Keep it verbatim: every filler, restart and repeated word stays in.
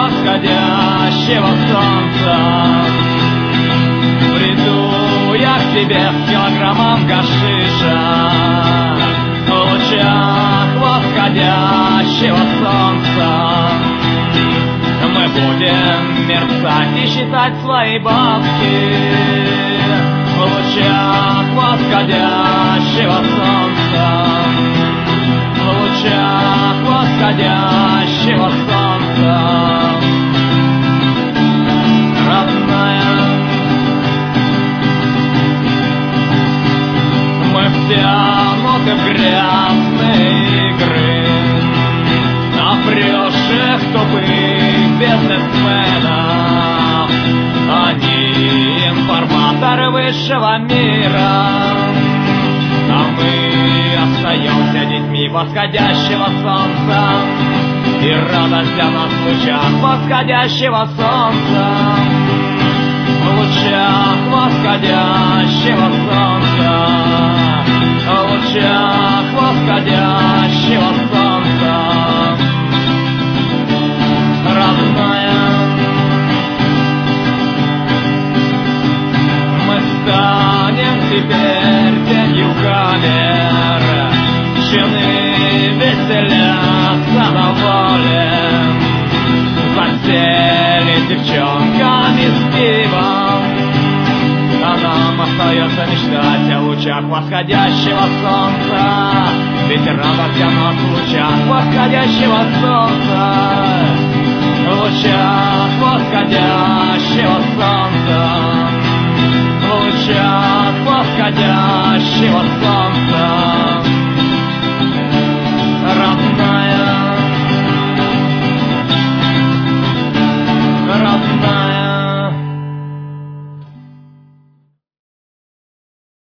восходящего солнца. Приду я к тебе с килограммом гашиша, в лучах восходящего солнца. Мы будем мерцать и считать свои бабки в лучах восходящего солнца, в лучах восходящего солнца. Родная, мы втянуты в грязные игры опрёшек тупых бизнесменов. Они информаторы высшего мира, а мы остаемся детьми восходящего солнца. И радость для нас в лучах восходящего солнца, в лучах восходящего солнца, в лучах восходящего солнца. Родная, мы станем теперь тенью камер, чины веселятся на воле, засели девчонками с пивом, а нам остается мечтать о лучах восходящего солнца. Ведь радость для нас в лучах восходящего солнца, в лучах восходящего солнца, в лучах восходящего солнца.